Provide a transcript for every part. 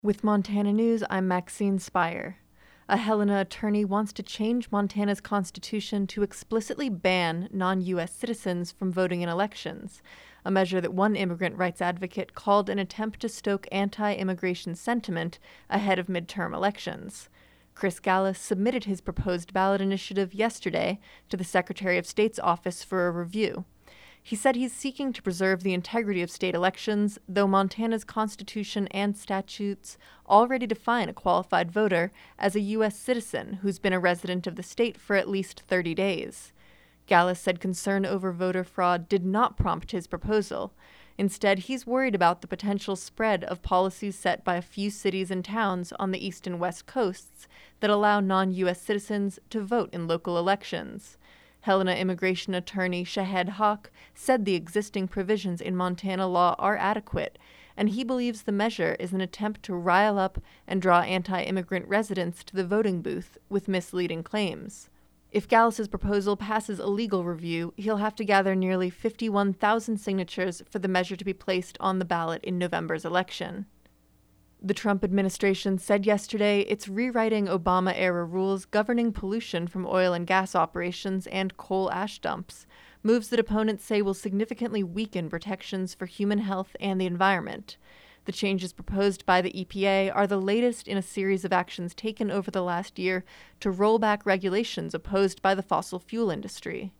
With Montana News, I'm Maxine Spire. A Helena attorney wants to change Montana's constitution to explicitly ban non-U.S. citizens from voting in elections, a measure that one immigrant rights advocate called an attempt to stoke anti-immigration sentiment ahead of midterm elections. Chris Gallus submitted his proposed ballot initiative yesterday to the Secretary of State's office for a review. He said he's seeking to preserve the integrity of state elections, though Montana's constitution and statutes already define a qualified voter as a U.S. citizen who's been a resident of the state for at least 30 days. Gallus said concern over voter fraud did not prompt his proposal. Instead, he's worried about the potential spread of policies set by a few cities and towns on the east and west coasts that allow non-U.S. citizens to vote in local elections. Helena immigration attorney Shahed Haq said the existing provisions in Montana law are adequate, and he believes the measure is an attempt to rile up and draw anti-immigrant residents to the voting booth with misleading claims. If Gallus's proposal passes a legal review, he'll have to gather nearly 51,000 signatures for the measure to be placed on the ballot in November's election. The Trump administration said yesterday it's rewriting Obama-era rules governing pollution from oil and gas operations and coal ash dumps, moves that opponents say will significantly weaken protections for human health and the environment. The changes proposed by the EPA are the latest in a series of actions taken over the last year to roll back regulations opposed by the fossil fuel industry.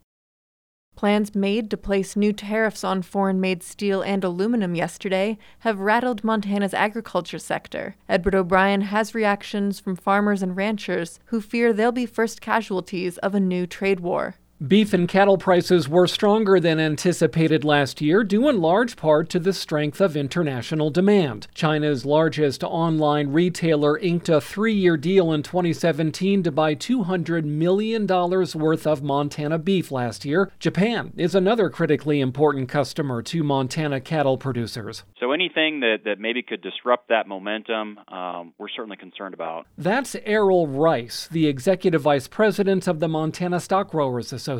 Plans made to place new tariffs on foreign-made steel and aluminum yesterday have rattled Montana's agriculture sector. Edward O'Brien has reactions from farmers and ranchers who fear they'll be first casualties of a new trade war. Beef and cattle prices were stronger than anticipated last year, due in large part to the strength of international demand. China's largest online retailer inked a 3-year deal in 2017 to buy $200 million worth of Montana beef last year. Japan is another critically important customer to Montana cattle producers. So anything that maybe could disrupt that momentum, we're certainly concerned about. That's Errol Rice, the executive vice president of the Montana Stock Growers Association.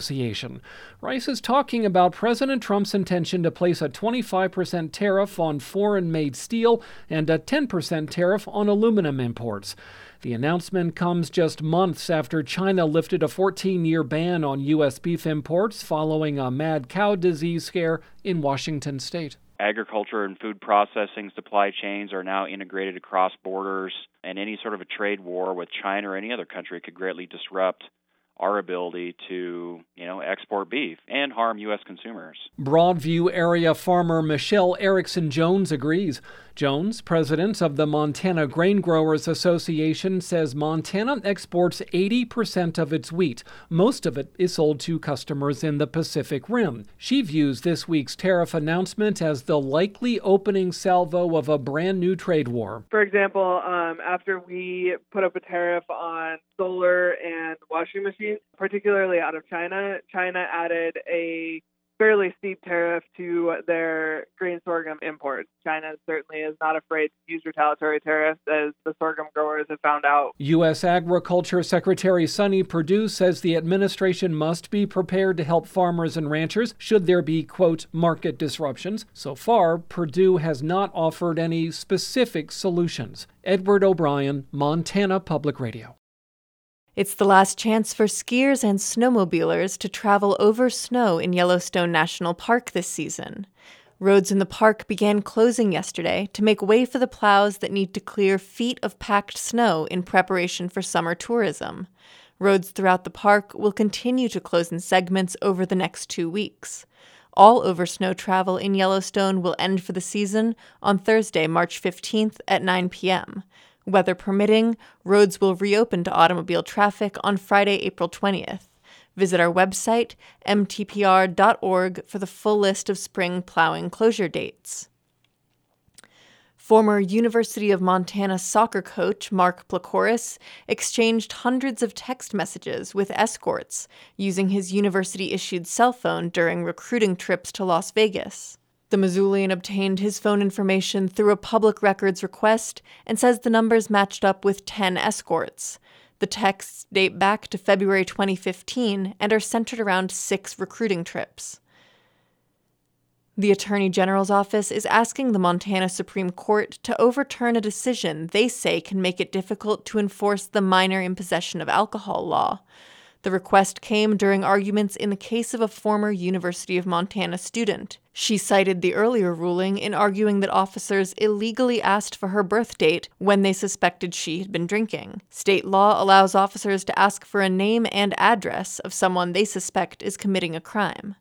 Rice is talking about President Trump's intention to place a 25% tariff on foreign-made steel and a 10% tariff on aluminum imports. The announcement comes just months after China lifted a 14-year ban on U.S. beef imports following a mad cow disease scare in Washington state. Agriculture and food processing supply chains are now integrated across borders, and any sort of a trade war with China or any other country could greatly disrupt our ability to, export beef and harm U.S. consumers. Broadview area farmer Michelle Erickson Jones agrees. Jones, president of the Montana Grain Growers Association, says Montana exports 80% of its wheat. Most of it is sold to customers in the Pacific Rim. She views this week's tariff announcement as the likely opening salvo of a brand new trade war. For example, after we put up a tariff on solar and washing machines, particularly out of China added a fairly steep tariff to their grain sorghum imports. China certainly is not afraid to use retaliatory tariffs, as the sorghum growers have found out. U.S. Agriculture Secretary Sonny Perdue says the administration must be prepared to help farmers and ranchers should there be, quote, market disruptions. So far, Perdue has not offered any specific solutions. Edward O'Brien, Montana Public Radio. It's the last chance for skiers and snowmobilers to travel over snow in Yellowstone National Park this season. Roads in the park began closing yesterday to make way for the plows that need to clear feet of packed snow in preparation for summer tourism. Roads throughout the park will continue to close in segments over the next 2 weeks. All over snow travel in Yellowstone will end for the season on Thursday, March 15th at 9 p.m. Weather permitting, roads will reopen to automobile traffic on Friday, April 20th. Visit our website, mtpr.org, for the full list of spring plowing closure dates. Former University of Montana soccer coach Mark Placoris exchanged hundreds of text messages with escorts using his university-issued cell phone during recruiting trips to Las Vegas. The Missoulian obtained his phone information through a public records request and says the numbers matched up with 10 escorts. The texts date back to February 2015 and are centered around 6 recruiting trips. The Attorney General's office is asking the Montana Supreme Court to overturn a decision they say can make it difficult to enforce the minor in possession of alcohol law. The request came during arguments in the case of a former University of Montana student. She cited the earlier ruling in arguing that officers illegally asked for her birth date when they suspected she had been drinking. State law allows officers to ask for a name and address of someone they suspect is committing a crime.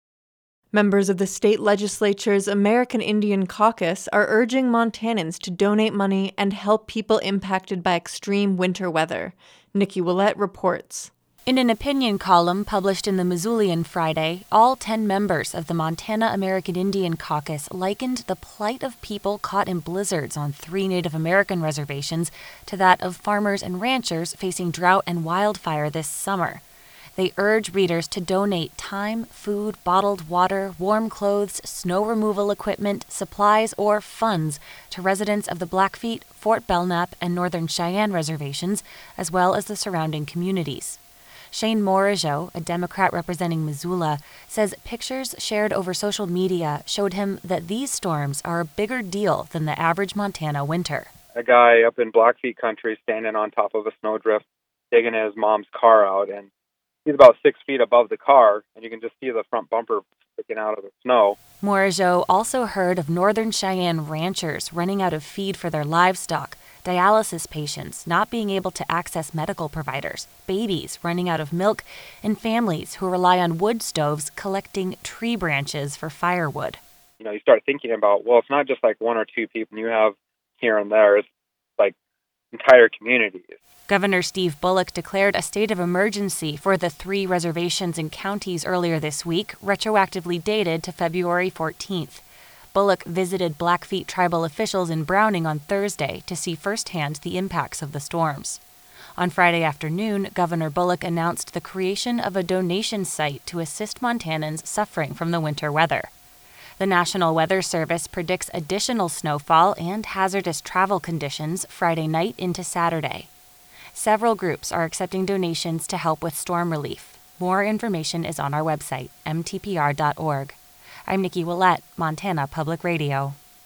Members of the state legislature's American Indian Caucus are urging Montanans to donate money and help people impacted by extreme winter weather. Nikki Willett reports. In an opinion column published in the Missoulian Friday, all 10 members of the Montana American Indian Caucus likened the plight of people caught in blizzards on 3 Native American reservations to that of farmers and ranchers facing drought and wildfire this summer. They urge readers to donate time, food, bottled water, warm clothes, snow removal equipment, supplies, or funds to residents of the Blackfeet, Fort Belknap, and Northern Cheyenne reservations, as well as the surrounding communities. Shane Morageau, a Democrat representing Missoula, says pictures shared over social media showed him that these storms are a bigger deal than the average Montana winter. A guy up in Blackfeet country standing on top of a snowdrift, digging his mom's car out, and he's about 6 feet above the car, and you can just see the front bumper sticking out of the snow. Morageau also heard of Northern Cheyenne ranchers running out of feed for their livestock, dialysis patients not being able to access medical providers, babies running out of milk, and families who rely on wood stoves collecting tree branches for firewood. You start thinking about, well, it's not just like 1 or 2 people you have here and there. It's like entire communities. Governor Steve Bullock declared a state of emergency for the 3 reservations and counties earlier this week, retroactively dated to February 14th. Bullock visited Blackfeet tribal officials in Browning on Thursday to see firsthand the impacts of the storms. On Friday afternoon, Governor Bullock announced the creation of a donation site to assist Montanans suffering from the winter weather. The National Weather Service predicts additional snowfall and hazardous travel conditions Friday night into Saturday. Several groups are accepting donations to help with storm relief. More information is on our website, mtpr.org. I'm Nikki Willett, Montana Public Radio.